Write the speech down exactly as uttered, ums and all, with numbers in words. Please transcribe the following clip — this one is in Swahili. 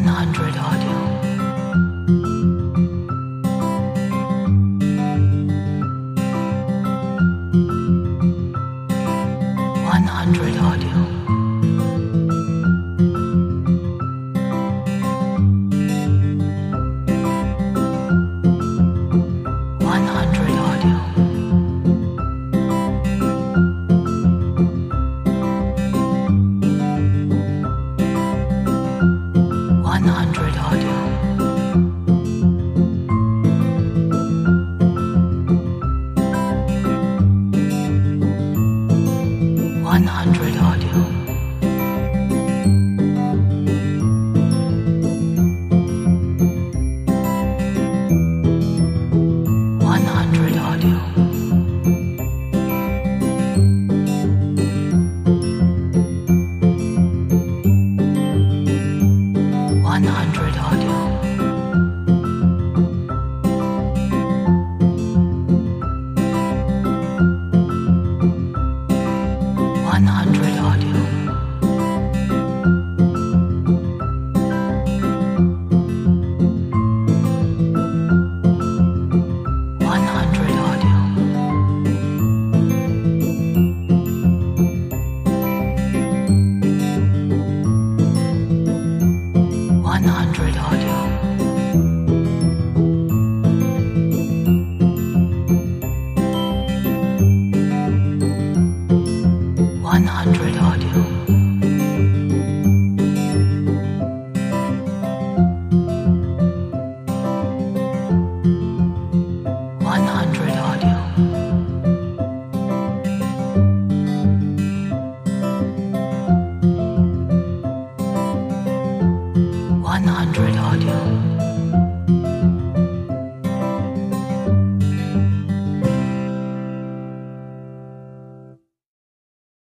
hundred audio. one hundred audio. one hundred audio. one hundred audio. one hundred audio. one hundred audio. one hundred audio. one hundred audio. one hundred audio. one hundred audio. one hundred audio. one hundred audio. one hundred audio.